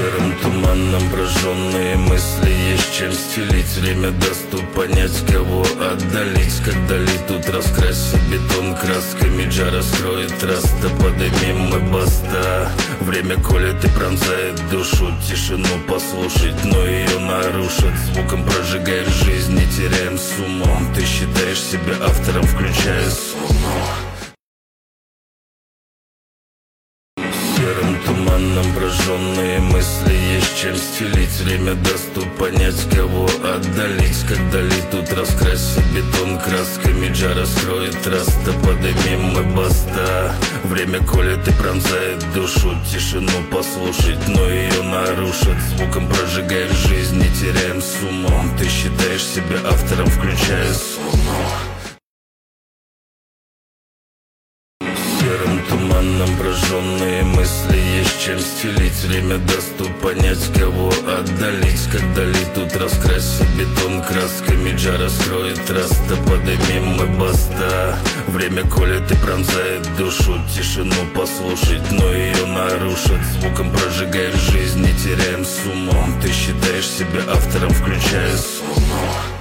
Серым туманом прожженные мысли, есть чем стелить. Время даст понять, кого отдалить. Когда летут, раскрасит бетон красками. Джа раскроет раста, подымем мы баста. Время колет и пронзает душу, тишину послушать, но ее нарушит. Звуком прожигает жизнь, не теряем сумму. Ты считаешь себя автором, включая сумму. Серым туманом прожженные мысли, есть чем стелить. Время даст понять, кого отдалить. Когда летут, раскрасит бетон красками. Джа раскроет раста, подымем мы баста. Время колет и пронзает душу, тишину послушать, но ее нарушит. Звуком прожигает жизнь, не теряем сумму. Ты считаешь себя автором, включая сумму. Серым туманом прожженные мысли, есть чем стелить. Время даст понять, кого отдалить. Когда летут, раскрасит бетон красками. Джа раскроет раста, подымем мы баста. Время колет и пронзает душу, тишину послушать, но ее нарушит. Звуком прожигает жизнь, не теряем сумму. Ты считаешь себя автором, включая сумму.